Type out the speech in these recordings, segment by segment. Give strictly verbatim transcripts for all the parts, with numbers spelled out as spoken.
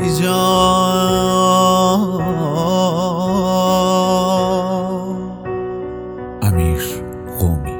جان. امیر قومی.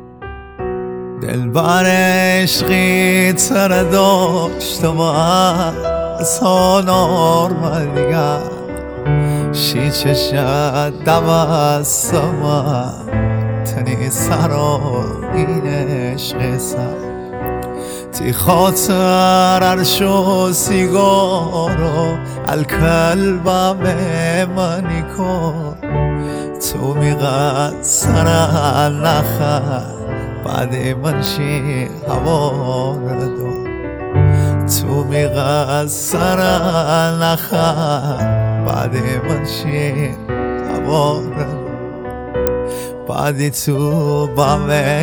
دلبر عشقی تر داشت و از هانار مدیگر شی چشد دوستم تنی سرا این عشق سر تی خاطر عرشو سیگارو الکلب منی کن تو میقصر نخر بعد من شی هوا ردو تو میقصر نخر بعد من شی هوا ردو بعدی تو با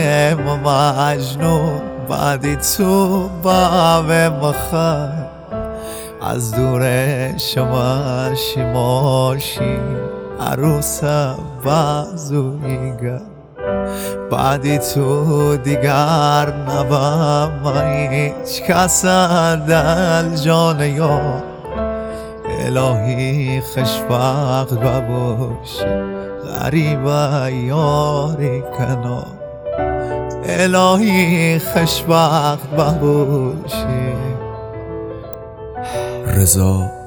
مجنون بعدی تو با مخر از دور شما شیماشی عروس بازویگر بعدی تو دیگر نبام هیچ کس دل جان یار الهی خوشبخت بباشی غریب یاری کنار الهی خوشبخت بباشی. رضا